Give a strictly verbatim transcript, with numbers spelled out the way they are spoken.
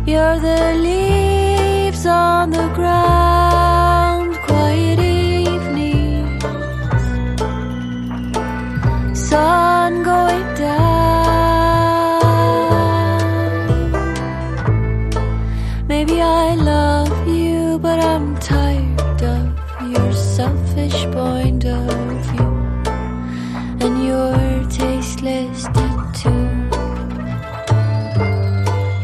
You're the leaves on the ground, quiet evenings, sun going down. Maybe I love you, but I'm tired of your selfish point of view and your tasteless